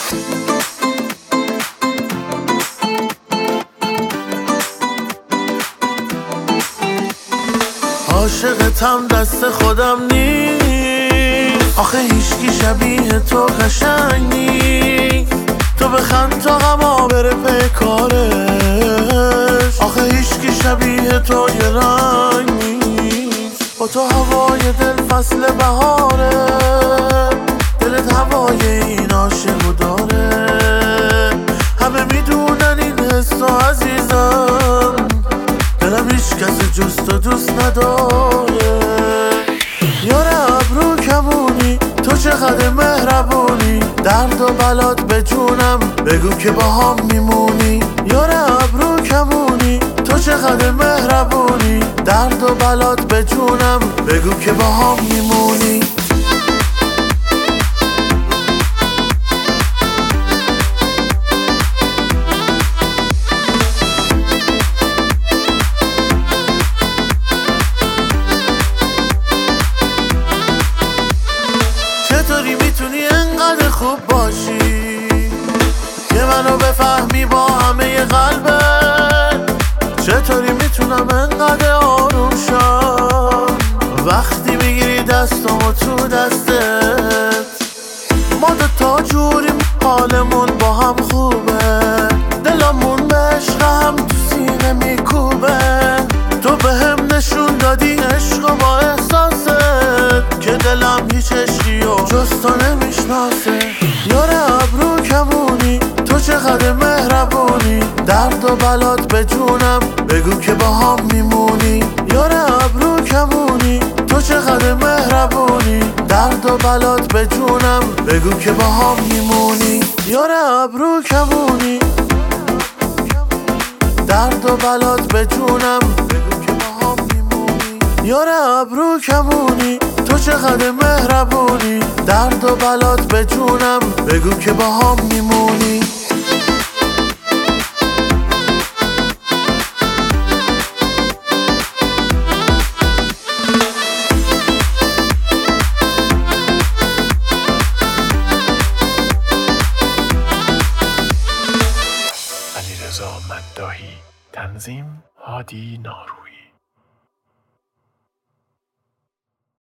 عاشقتم دست خودم نیست، آخه هیچکی شبیه تو قشنگ نیست. تو بخند تا غما بره پی کارش، آخه هیچکی شبیه تو یه رنگ نیست. با تو هوای دل فصل بهاره، دلت هوای این عاشقو داره. همه میدونن این حسو عزیزم، دلم هیچ کس جز تو دوست نداره. یار ابرو کمونی تو چقدر مهربونی، درد و بلات به جونم بگو که با هم میمونی. یار ابرو کمونی تو چقدر مهربونی، درد و بلات به جونم بگو که با هم میمونی. چطوری میتونی انقدر خوب باشی که منو بفهمی با همه قلبت؟ چطوری میتونم انقدر آروم شم وقتی میگیری دستمو تو دستت؟ ما دوتا جوریم حالمون با هم خوبه، دلمون به عشق هم تو سینه میکوبه. تو بهم نشون دادی عشق با احساست، که دلم هیچ عشقی و جز تو نمیشناسه. یار ابرو کمونی تو چقدر مهربونی، درد و بلات به جونم بگو که با هم میمونی. یار ابرو کمونی تو چقدر مهربونی، درد و بلات به جونم بگو که با هم میمونی. یار ابرو کمونی، درد و بلات به جونم بگو که با هم میمونی. یار ابرو کمونی تو چقدر مهربونی، درد و بلات به جونم بگو که با هم میمونی. علیرضا مداحی، تنظیم هادی نارو.